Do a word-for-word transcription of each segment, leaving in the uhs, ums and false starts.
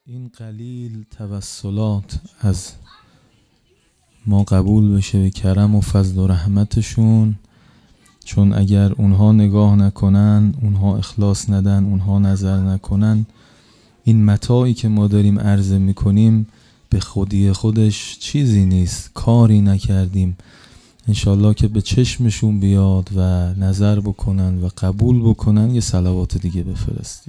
این قلیل توسلات از ما قبول بشه به کرم و فضل و رحمتشون، چون اگر اونها نگاه نکنن، اونها اخلاص ندن، اونها نظر نکنن، این متاعی که ما داریم عرضه میکنیم به خودی خودش چیزی نیست، کاری نکردیم. انشالله که به چشمشون بیاد و نظر بکنن و قبول بکنن. یه صلوات دیگه بفرستیم.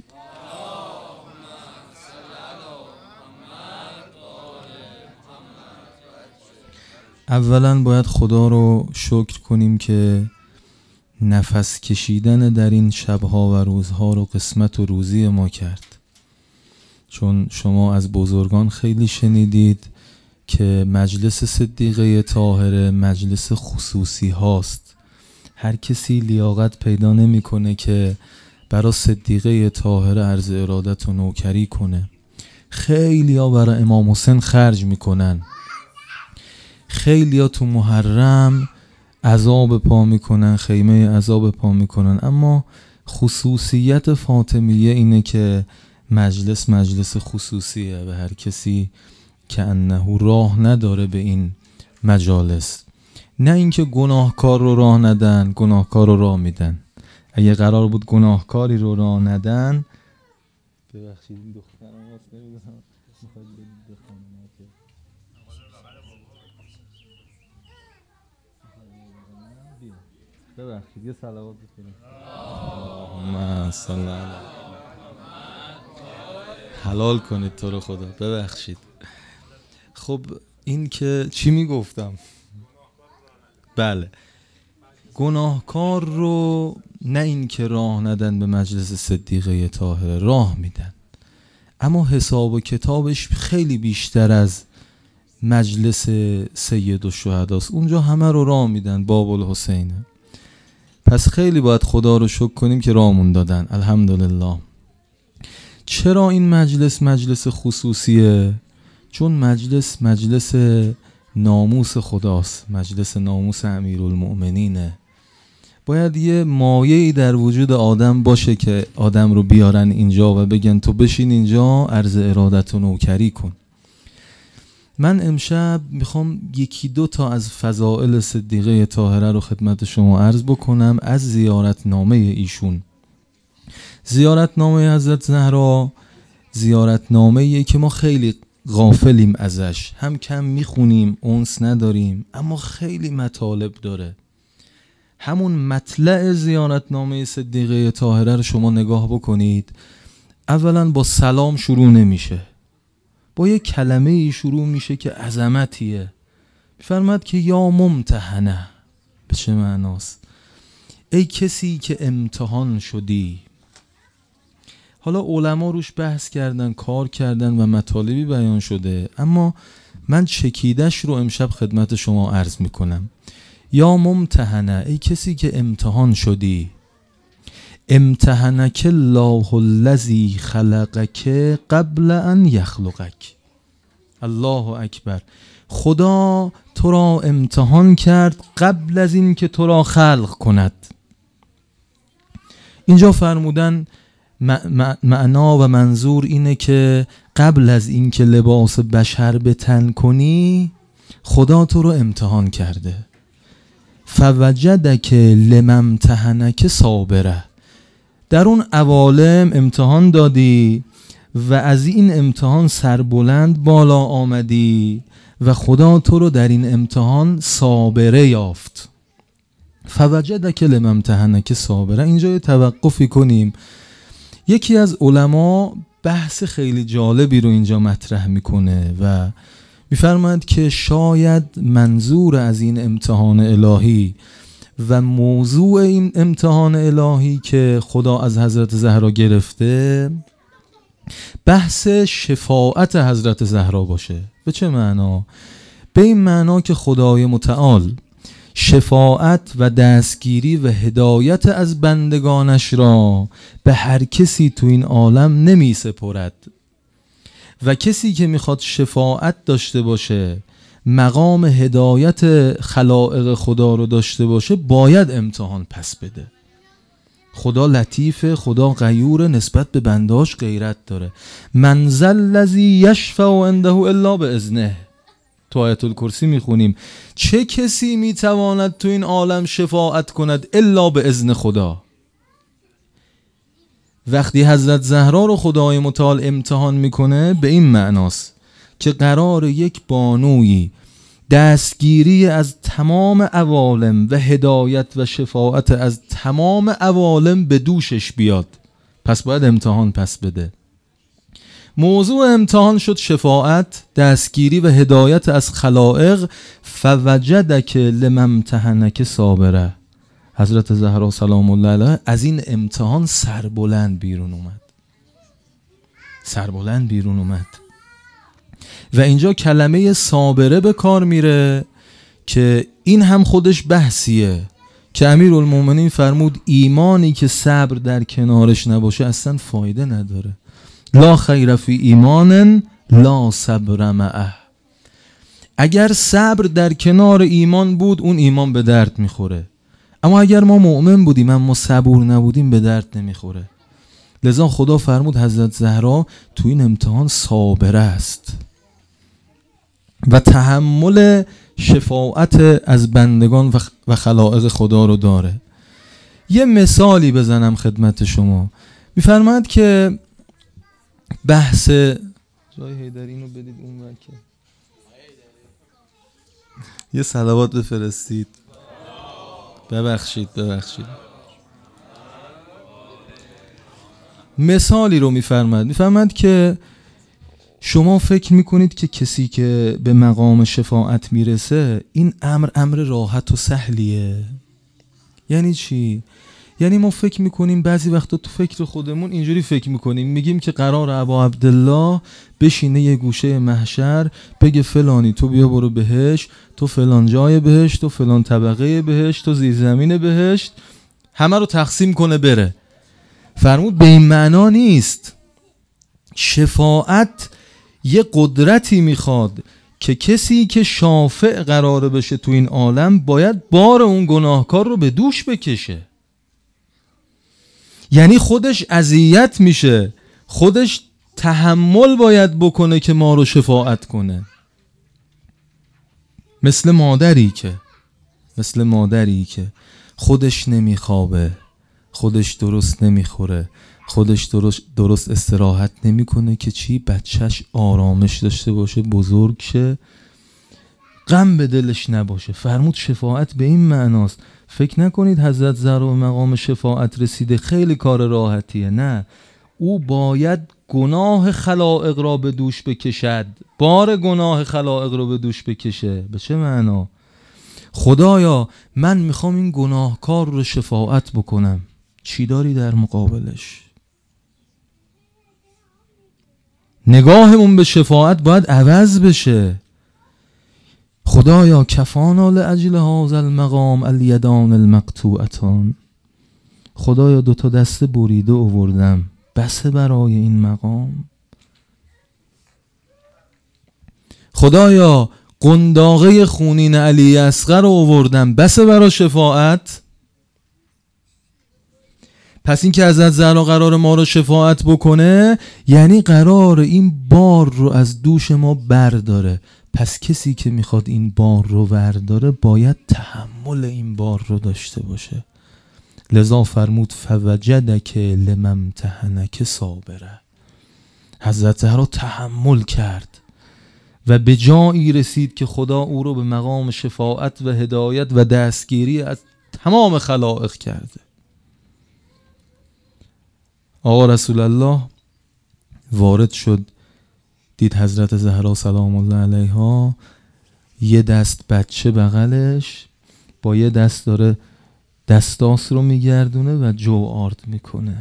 اولا باید خدا رو شکر کنیم که نفس کشیدن در این شبها و روزها رو قسمت و روزی ما کرد. چون شما از بزرگان خیلی شنیدید که مجلس صدیقه طاهره مجلس خصوصی هاست. هر کسی لیاقت پیدا نمیکنه که برای صدیقه طاهره عرض ارادت و نوکری کنه. خیلی ها برای امام حسین خرج میکنن، خیلی ها تو محرم عذاب پا میکنن، خیمه عذاب پا میکنن، اما خصوصیت فاطمیه اینه که مجلس مجلس خصوصیه و هر کسی که انه راه نداره به این مجالس. نه اینکه گناهکار رو راه ندن، گناهکار رو راه میدن. اگه قرار بود گناهکاری رو راه ندن، ببخشید این دخترم واسه نمیدونم میخواد بخونم که ببخشید یه صلوات بخونم. اللهم صل علی حلال کنید تو رو خدا، ببخشید. خب این که چی میگفتم؟ بله، گناهکار رو نه این که راه ندن به مجلس صدیقه طاهره، راه میدن، اما حساب و کتابش خیلی بیشتر از مجلس سید الشهداست. اونجا همه رو راه میدن، باب الحسینه. پس خیلی باید خدا رو شکر کنیم که راهمون دادن، الحمدلله. چرا این مجلس مجلس خصوصیه؟ چون مجلس مجلس ناموس خداست، مجلس ناموس امیرالمؤمنینه. باید یه مایه‌ای در وجود آدم باشه که آدم رو بیارن اینجا و بگن تو بشین اینجا عرض ارادت و نوکری کن. من امشب میخوام یکی دو تا از فضائل صدیقه طاهره رو خدمت شما عرض بکنم از زیارت نامه ایشون. زیارت نامه حضرت زهرا زیارت نامه‌ایه که ما خیلی غافلیم ازش، هم کم میخونیم، اونس نداریم، اما خیلی مطالب داره. همون مطلع زیارت نامه صدیقه طاهره رو شما نگاه بکنید. اولا با سلام شروع نمیشه، با یک کلمه ای شروع میشه که عظمتیه. میفرماد که یا ممتحنه. به چه معناست؟ ای کسی که امتحان شدی. حالا علما روش بحث کردن، کار کردن و مطالبی بیان شده، اما من چکیدش رو امشب خدمت شما عرض میکنم. یا ممتحنه، ای کسی که امتحان شدی. امتحنک الله الذی خلقک قبل ان یخلقک. الله اکبر. خدا تو را امتحان کرد قبل از این که تو را خلق کند. اینجا فرمودن معنا و منظور اینه که قبل از این که لباس بشر به تن کنی، خدا تو رو امتحان کرده. فوجدک لممتحنک صابره. در اون عوالم امتحان دادی و از این امتحان سربلند بالا آمدی و خدا تو رو در این امتحان صابره یافت. فوجدک لممتحنک صابره. اینجا یه توقفی کنیم. یکی از علما بحث خیلی جالبی رو اینجا مطرح میکنه و میفرماید که شاید منظور از این امتحان الهی و موضوع این امتحان الهی که خدا از حضرت زهرا گرفته بحث شفاعت حضرت زهرا باشه. به چه معنا؟ به این معنا که خدای متعال شفاعت و دستگیری و هدایت از بندگانش را به هر کسی تو این عالم نمی سپرد و کسی که میخواد شفاعت داشته باشه، مقام هدایت خلائق خدا رو داشته باشه، باید امتحان پس بده. خدا لطیفه، خدا غیور، نسبت به بنداش غیرت داره. من ذا الذی یشفع عنده الا باذنه. تو آیت الکرسی میخونیم چه کسی میتواند تو این عالم شفاعت کند الا به اذن خدا. وقتی حضرت زهرا رو خدای متعال امتحان میکنه به این معناست که قرار یک بانویی دستگیری از تمام عوالم و هدایت و شفاعت از تمام عوالم به دوشش بیاد، پس باید امتحان پس بده. موضوع امتحان شد شفاعت، دستگیری و هدایت از خلائق. فوجدک لمن امتحنک صابره. حضرت زهرا سلام الله علیها از این امتحان سربلند بیرون اومد، سربلند بیرون اومد. و اینجا کلمه صابره به کار میره که این هم خودش بحثیه که امیرالمومنین فرمود ایمانی که صبر در کنارش نباشه اصلا فایده نداره. لا خیر فی ایمان لا صبر معه. اگر صبر در کنار ایمان بود اون ایمان به درد میخوره، اما اگر ما مؤمن بودیم اما صبور نبودیم به درد نمیخوره. لذا خدا فرمود حضرت زهرا تو این امتحان صابره است و تحمل شفاعت از بندگان و خلائق خدا رو داره. یه مثالی بزنم خدمت شما. میفرماید که بحث جای حیدر اینو بدید اون وکه یه صلوات بفرستید. ببخشید ببخشید مثالی رو میفرماید میفرماید که شما فکر میکنید که کسی که به مقام شفاعت میرسه این امر امر راحت و سهلیه. یعنی چی؟ یعنی ما فکر میکنیم بعضی وقتا تو فکر خودمون اینجوری فکر میکنیم، میگیم که قرار ابا عبدالله بشینه یه گوشه محشر بگه فلانی تو بیا برو بهشت، تو فلان جای بهشت، تو فلان طبقه بهشت، تو زیر زمین بهشت، همه رو تقسیم کنه بره. فرمود به این معنا نیست. شفاعت یه قدرتی میخواد که کسی که شافع قراره بشه تو این عالم باید بار اون گناهکار رو به دوش بکشه. یعنی خودش اذیت میشه، خودش تحمل باید بکنه که ما رو شفاعت کنه. مثل مادری که مثل مادری که خودش نمیخوابه، خودش درست نمیخوره، خودش درست, درست استراحت نمیکنه که چی؟ بچهش آرامش داشته باشه، بزرگ شه، غم به دلش نباشه. فرمود شفاعت به این معناست. فکر نکنید حضرت زهرا به مقام شفاعت رسیده خیلی کار راحتیه. نه، او باید گناه خلائق را به دوش بکشد، بار گناه خلائق را به دوش بکشه. به چه معنا؟ خدایا من میخوام این گناهکار رو شفاعت بکنم، چی داری در مقابلش؟ نگاهمون به شفاعت باید عوض بشه. خدایا کفانا لاجل هذا المقام الیدان المقطوعتان. خدایا دو تا دست بریده آوردم بسه برای این مقام. خدایا قنداقه خونین علی اصغر رو آوردم بسه برای شفاعت. پس این که حضرت زهرا قرار ما رو شفاعت بکنه یعنی قرار این بار رو از دوش ما برداره. پس کسی که میخواد این بار رو برداره باید تحمل این بار رو داشته باشه. لذا فرمود فوجدک لمن امتحنک صابره. حضرت زهرا تحمل کرد و به جایی رسید که خدا او رو به مقام شفاعت و هدایت و دستگیری از تمام خلائق کرده. آقا رسول الله وارد شد، دید حضرت زهرا سلام الله علیها یه دست بچه بغلش، با یه دست داره دستاس رو میگردونه و جو آرد میکنه.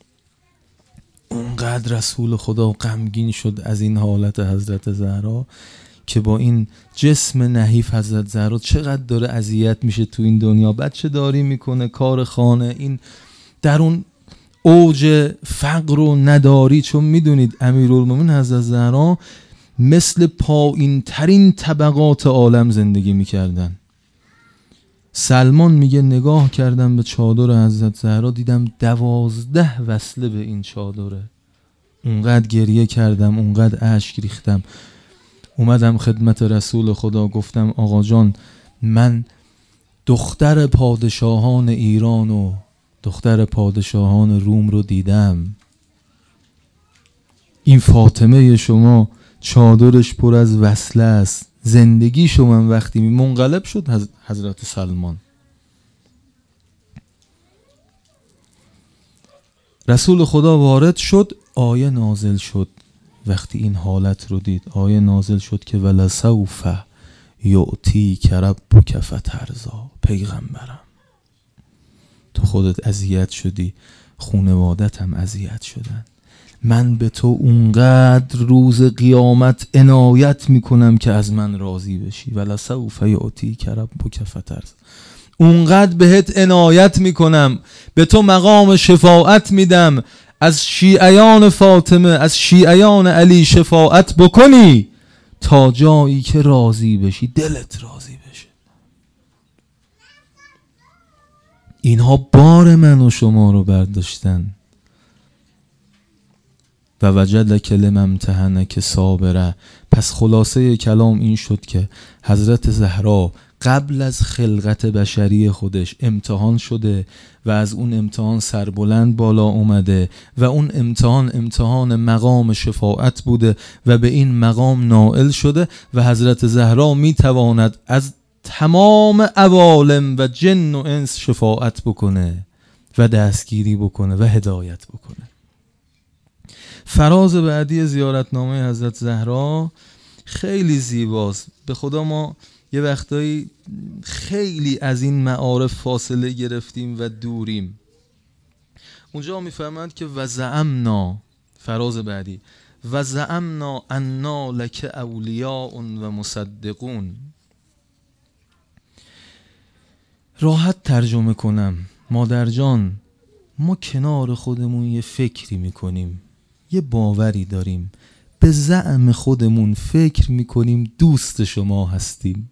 اونقدر رسول خدا غمگین شد از این حالت حضرت زهرا که با این جسم نحیف حضرت زهرا چقدر داره اذیت میشه تو این دنیا. بچه داری میکنه، کار خانه، این در اون اوج فقر و نداری. چون میدونید امیرالمومنین حضرت زهرا مثل پایین ترین طبقات عالم زندگی میکردن. سلمان میگه نگاه کردم به چادر حضرت زهرا، دیدم دوازده وصله به این چادره. اونقدر گریه کردم، اونقدر اشک ریختم. اومدم خدمت رسول خدا، گفتم آقا جان، من دختر پادشاهان ایران و دختر پادشاهان روم رو دیدم. این فاطمه شما چادرش پر از وصله است. زندگی شما وقتی منقلب شد حضرت سلمان. رسول خدا وارد شد، آیه نازل شد. وقتی این حالت رو دید آیه نازل شد که ولسوف یعطیک ربک فترضی. پیغمبرم تو خودت اذیت شدی، خانوادت هم اذیت شدن، من به تو اونقدر روز قیامت عنایت میکنم که از من راضی بشی. ولسوف یعطیک ربک فترضی. اونقدر بهت عنایت میکنم، به تو مقام شفاعت میدم، از شیعیان فاطمه، از شیعیان علی شفاعت بکنی تا جایی که راضی بشی، دلت راضی بشه. اینها بار من و شما رو برداشتن. و وجدک لم امتحنک صابره. پس خلاصه کلام این شد که حضرت زهرا قبل از خلقت بشری خودش امتحان شده و از اون امتحان سربلند بالا اومده و اون امتحان امتحان مقام شفاعت بوده و به این مقام نائل شده و حضرت زهرا میتواند از تمام عوالم و جن و انس شفاعت بکنه و دستگیری بکنه و هدایت بکنه. فراز بعدی زیارتنامه حضرت زهرا خیلی زیباست. به خدا ما یه وقتایی خیلی از این معارف فاصله گرفتیم و دوریم. اونجا میفهمند که وزعمنا، فراز بعدی، وزعمنا انا لک اولیاء و مصدقون. راحت ترجمه کنم، مادر جان، ما کنار خودمون یه فکری میکنیم، یه باوری داریم، به زعم خودمون فکر میکنیم دوست شما هستیم.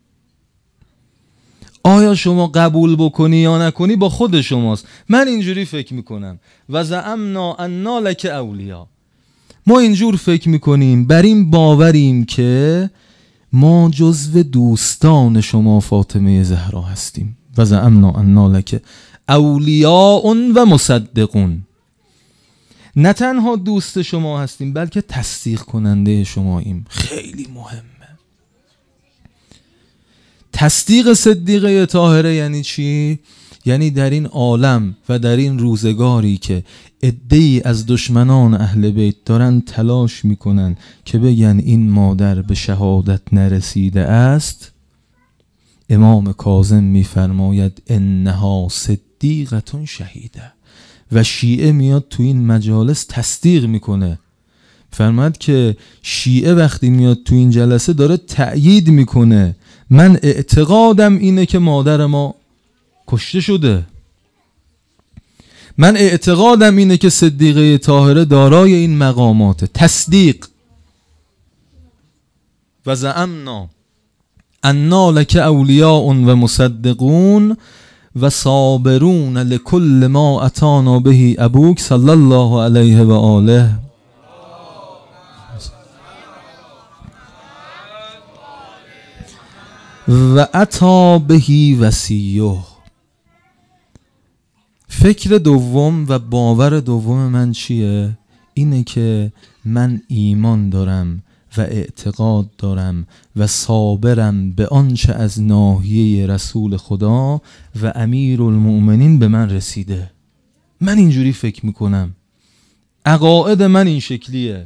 آیا شما قبول بکنی یا نکنی با خود شماست. من اینجوری فکر میکنم و زعمنا انا لک اولیا. ما اینجور فکر میکنیم، بر این باوریم که ما جزو دوستان شما فاطمه زهرا هستیم. و زعمنا انا لک اولیاء و مصدقون. نه تنها دوست شما هستیم بلکه تصدیق کننده شماییم. خیلی مهمه. تصدیق صدیقه طاهره یعنی چی؟ یعنی در این عالم و در این روزگاری که عده‌ای از دشمنان اهل بیت دارن تلاش میکنن که بگن این مادر به شهادت نرسیده است، امام کاظم میفرماید انها صدیقه شهیده. و شیعه میاد تو این مجالس تصدیق میکنه. فرماد که شیعه وقتی میاد تو این جلسه داره تأیید میکنه، من اعتقادم اینه که مادر ما کشته شده، من اعتقادم اینه که صدیقه طاهره دارای این مقامات. تصدیق. و زعمنا انا لک اولیاء و مصدقون و صابرون لکل ما اتانا به ابوک صلی الله علیه و آله. و اتا بهی وصیه. فکر دوم و باور دوم من چیه؟ اینه که من ایمان دارم و اعتقاد دارم و صابرم به آنچه از ناحیه رسول خدا و امیر المؤمنین به من رسیده. من اینجوری فکر میکنم، عقاید من این شکلیه.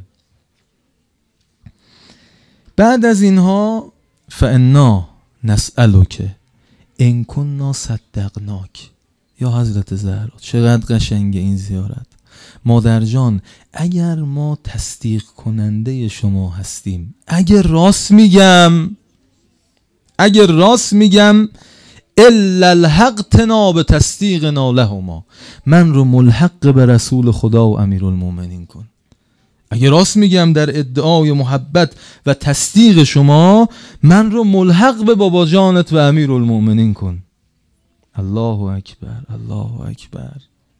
بعد از اینها فانا نسألک ان کنا صدقناک. یا حضرت زهرا چقدر قشنگه این زیارت. مادر جان، اگر ما تصدیق کننده شما هستیم، اگر راست میگم اگر راست میگم الا الحق تنا به تصدیقنا لهما، من رو ملحق به رسول خدا و امیرالمومنین کن. اگر راست میگم در ادعای محبت و تصدیق شما، من رو ملحق به بابا جانت و امیرالمومنین کن. الله اکبر، الله اکبر.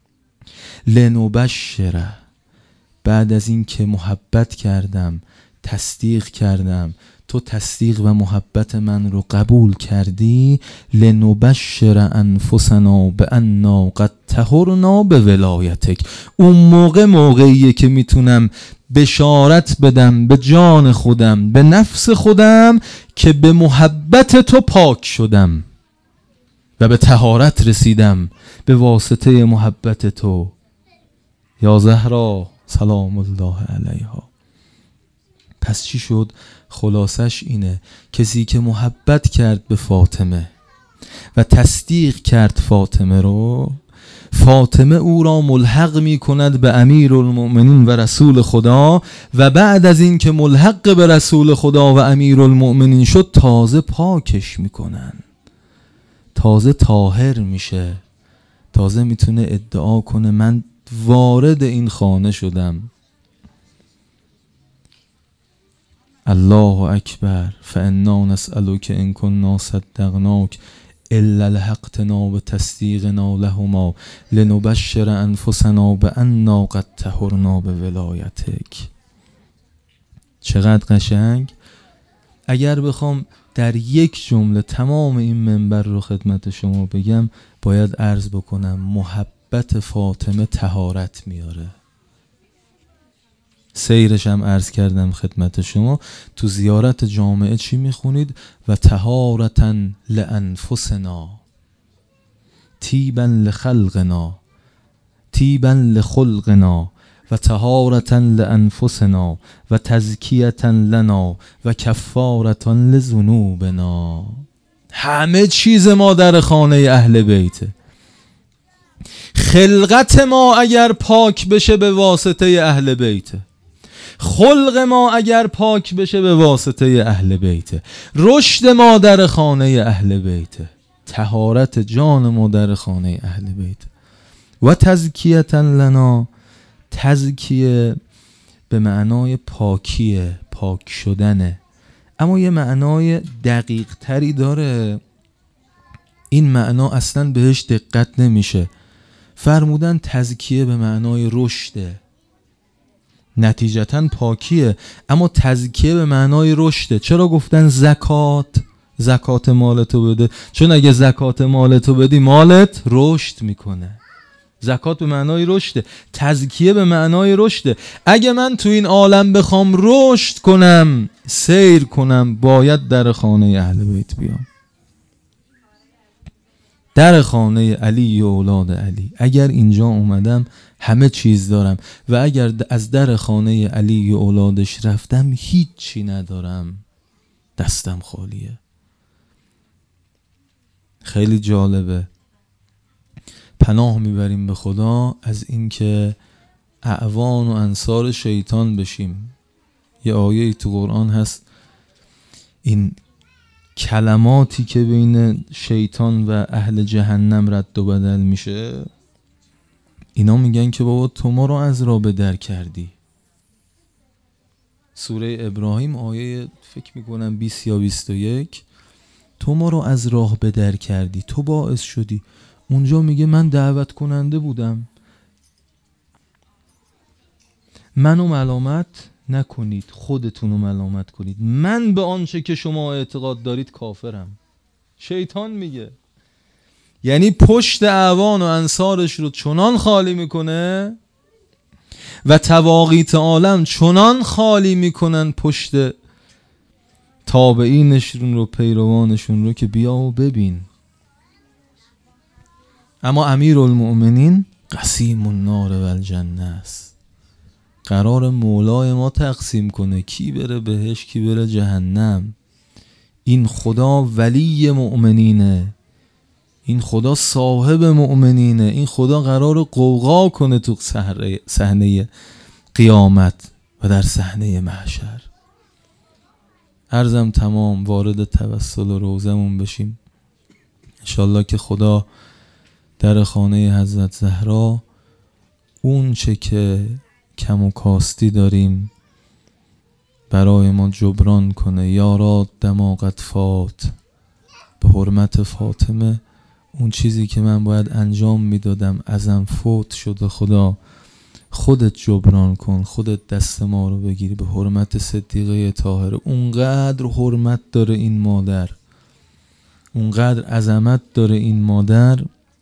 لنبشره، بعد از این که محبت کردم، تصدیق کردم، تو تصدیق و محبت من رو قبول کردی، لنبشر انفسنا بأننا قد طهرنا به ولایتک. اون موقع موقعیه که میتونم بشارت بدم به جان خودم، به نفس خودم، که به محبت تو پاک شدم و به طهارت رسیدم به واسطه محبت تو. یا زهرا سلام الله علیها. پس چی شد؟ خلاصش اینه، کسی که محبت کرد به فاطمه و تصدیق کرد فاطمه رو، فاطمه او را ملحق می کند به امیرالمؤمنین و رسول خدا، و بعد از این که ملحق به رسول خدا و امیرالمؤمنین شد، تازه پاکش می کنن، تازه طاهر میشه، تازه میتونه ادعا کنه من وارد این خانه شدم. الله اکبر. فانا نسألک ان كنا صدقناک الا لحقتنا بتصدیقنا لهما لنبشر انفسنا بأننا قد طهرنا به ولایتک. چقدر قشنگ. اگر بخوام در یک جمله تمام این منبر رو خدمت شما بگم، باید عرض بکنم محبت فاطمه طهارت میاره. سیرش هم عرض کردم خدمت شما. تو زیارت جامعه چی میخونید؟ و طهارتا لانفسنا، طیبا لخلقنا، طیبا لخلقنا، و طهارتا لانفسنا، و تزکیتا لنا، و کفارتا لذنوبنا. همه چیز ما در خانه اهل بیته. خلقت ما اگر پاک بشه به واسطه اهل بیته، خلق ما اگر پاک بشه به واسطه اهل بیته، رشد ما در خانه اهل بیته، طهارت جان ما در خانه اهل بیته. و تزکیتا لنا، تزکیه به معنای پاکیه، پاک شدنه، اما یه معنای دقیق تری داره. این معنا اصلا بهش دقت نمیشه. فرمودن تزکیه به معنای رشده، نتیجتاً پاکیه، اما تزکیه به معنای رشده. چرا گفتن زکات؟ زکات مالتو بده، چون اگه زکات مالتو بدی مالت رشد میکنه. زکات به معنای رشده، تزکیه به معنای رشده. اگه من تو این عالم بخوام رشد کنم، سیر کنم، باید در خانه اهل بیت بیام، در خانه علی و اولاد علی. اگر اینجا اومدم همه چیز دارم، و اگر از در خانه علی و اولادش رفتم هیچی ندارم، دستم خالیه. خیلی جالبه. پناه میبریم به خدا از اینکه اعوان و انصار شیطان بشیم. یه آیه تو قرآن هست، این کلماتی که بین شیطان و اهل جهنم رد و بدل میشه، اینا میگن که بابا تو ما رو از راه به در کردی. سوره ابراهیم آیه فکر میکنم بیست یا بیست و یک، تو ما رو از راه به در کردی، تو باعث شدی. اونجا میگه من دعوت کننده بودم، منو ملامت نکنید، خودتونو ملامت کنید، من به آنچه که شما اعتقاد دارید کافرم. شیطان میگه، یعنی پشت اعوان و انصارش رو چنان خالی میکنه و تواقیت عالم چنان خالی میکنن پشت تابعینشون رو، پیروانشون رو، که بیا و ببین. اما امیرالمؤمنین قسیم النار و الجنه است. قرار مولای ما تقسیم کنه کی بره بهش کی بره جهنم. این خدا ولی مؤمنینه، این خدا صاحب مؤمنینه، این خدا قرار قوقا کنه تو صحنه قیامت و در صحنه محشر. عرضم تمام، وارد توسل و روزمون بشیم انشالله که خدا در خانه حضرت زهرا اون چه که کم و کاستی داریم برای ما جبران کنه. یارات دماغت فات، به حرمت فاطمه اون چیزی که من باید انجام میدادم ازم فوت شده، خدا خودت جبران کن، خودت دست ما رو بگیری به حرمت صدیقه طاهره. اونقدر حرمت داره این مادر، اونقدر عظمت داره این مادر.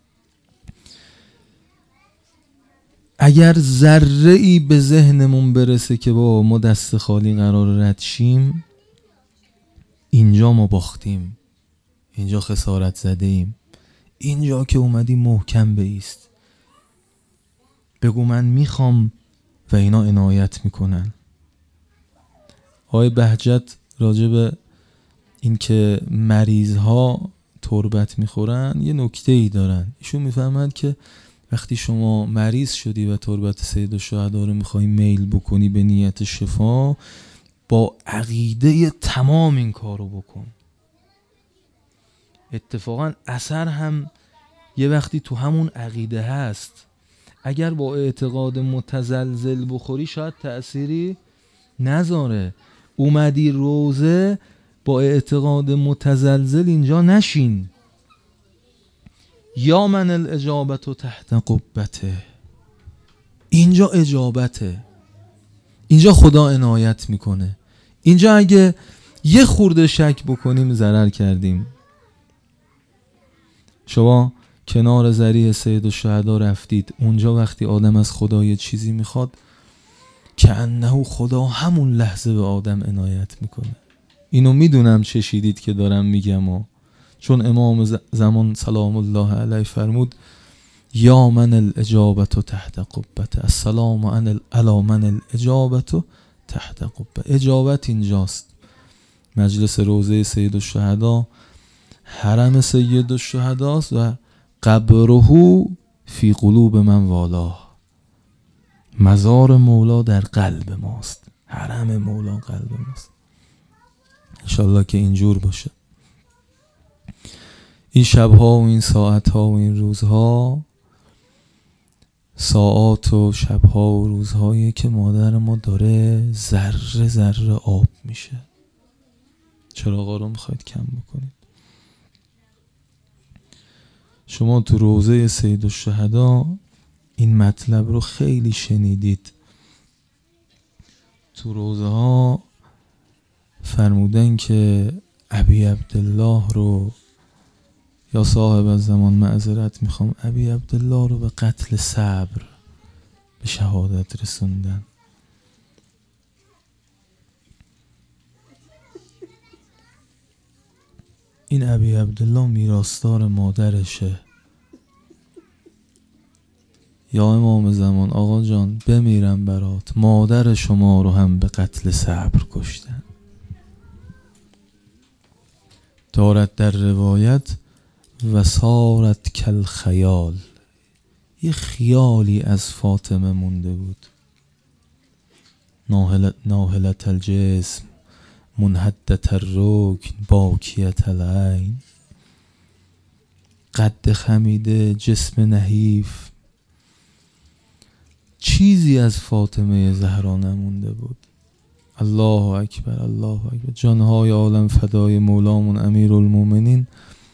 اگر ذره ای به ذهنمون برسه که با ما دست خالی قرار رد شیم، اینجا ما باختیم، اینجا خسارت زده ایم. اینجا که اومدی محکم بایست، بگو من میخوام و اینا عنایت میکنن. آقای بهجت راجع به این که مریض ها تربت میخورن یه نکته ای دارن. ایشون میفهمند که وقتی شما مریض شدی و تربت سید الشهدا رو میخوای میل بکنی به نیت شفا، با عقیده تمام این کارو بکن. اتفاقا اثر هم یه وقتی تو همون عقیده هست. اگر با اعتقاد متزلزل بخوری شاید تأثیری نذاره. اومدی روزه با اعتقاد متزلزل اینجا نشین. یا من الاجابت تحت قبته، اینجا اجابته، اینجا خدا عنایت میکنه. اینجا اگه یه خورده شک بکنیم ضرر کردیم. شما کنار ذریح سید الشهدا رفتید، اونجا وقتی آدم از خدا یه چیزی میخواد که انه خدا همون لحظه به آدم عنایت میکنه. اینو میدونم چشیدید که دارم میگم و چون امام زمان سلام الله علیه فرمود یا من الاجابت تحت قبته، السلام علی من الاجابت تحت قبه. اجابت اینجاست، مجلس روضه سید الشهدا، حرم سید الشهداست و قبره فی قلوب من والاه. مزار مولا در قلب ماست، حرم مولا قلب ماست. انشالله که اینجور باشه. این شبها و این ساعتها و این روزها، ساعات و شبها و روزهایی که مادر ما داره ذره ذره آب میشه. چراغا رو میخواید کم بکنید. شما تو روضه سید الشهدا این مطلب رو خیلی شنیدید. تو روضه ها فرمودن که ابی عبدالله رو، یا صاحب از زمان معذرت میخوام، ابی عبدالله رو به قتل صبر به شهادت رسوندن. این ابی عبدالله میراثدار مادرشه. یا امام زمان آقا جان بمیرم برات، مادر شما رو هم به قتل صبر کشتن. دارد در روایت و سارت کل خیال، یه خیالی از فاطمه مونده بود. ناهلت, ناهلت الجسم منحدت الرکن باکیت العین، قد خمیده جسم نحیف، چیزی از فاطمه زهرا نمونده بود. الله اکبر، الله اکبر. جانهای عالم فدای مولامون امیرالمومنین.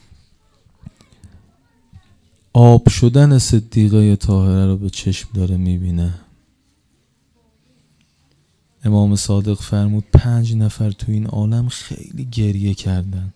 آب شدن صدیقه طاهره رو به چشم داره میبینه. امام صادق فرمود پنج نفر تو این عالم خیلی گریه کردن.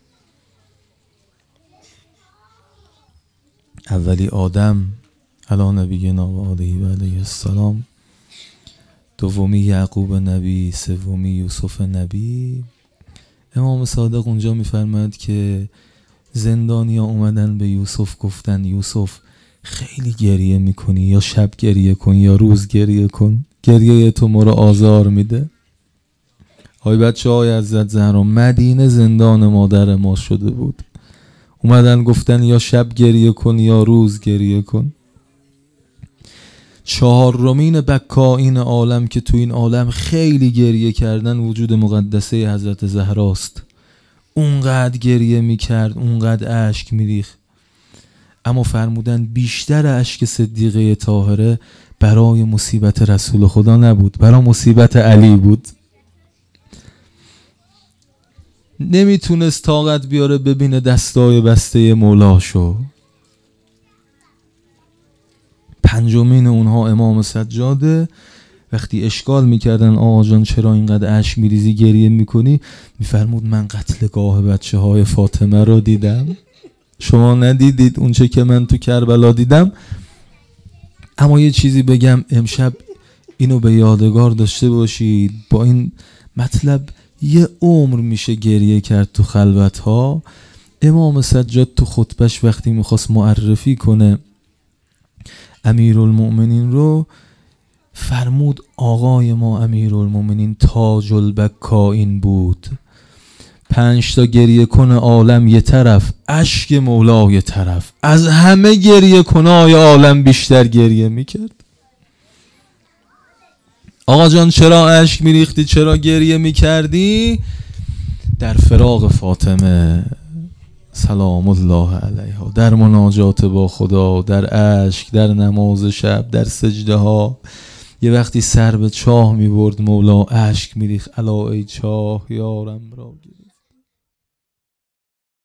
اولی آدم علی نبینا و آله و علیه السلام، دومی یعقوب نبی، سومی یوسف نبی. امام صادق اونجا میفرماید که زندانیا اومدن به یوسف گفتن یوسف خیلی گریه میکنی، یا شب گریه کن یا روز گریه کن، گریه تو ما رو آزار میده. های بچه های عزت زهرا، مدینه زندان مادر ما شده بود. اومدن گفتن یا شب گریه کن یا روز گریه کن. چهارمین بکائین عالم که تو این عالم خیلی گریه کردن وجود مقدسه حضرت زهراست. اونقدر گریه میکرد، اونقدر اشک میریخ، اما فرمودن بیشتر اشک صدیقه طاهره برای مصیبت رسول خدا نبود، برای مصیبت علی بود. نمیتونست طاقت بیاره ببینه دستای بسته مولاشو. پنجمین اونها امام سجاده. وقتی اشکال میکردن آقا جان چرا اینقدر اشک میریزی گریه میکنی، میفرمود من قتلگاه بچه های فاطمه رو دیدم، شما ندیدید اونچه که من تو کربلا دیدم. اما یه چیزی بگم امشب اینو به یادگار داشته باشید، با این مطلب یه عمر میشه گریه کرد تو خلوت ها. امام سجاد تو خطبش وقتی میخواست معرفی کنه امیرالمؤمنین رو، فرمود آقای ما امیرالمؤمنین تاج البکائین بود، پنج تا گریه کنه عالم یه طرف، اشک مولا یه طرف، از همه گریه کنه آی عالم بیشتر گریه میکرد. آقا جان چرا اشک میریختی، چرا گریه میکردی؟ در فراق فاطمه سلام الله علیها، در مناجات با خدا، در اشک، در نماز شب، در سجده ها. یه وقتی سر به چاه میبرد مولا اشک میریخت، الا ای چاه یارم را گیر.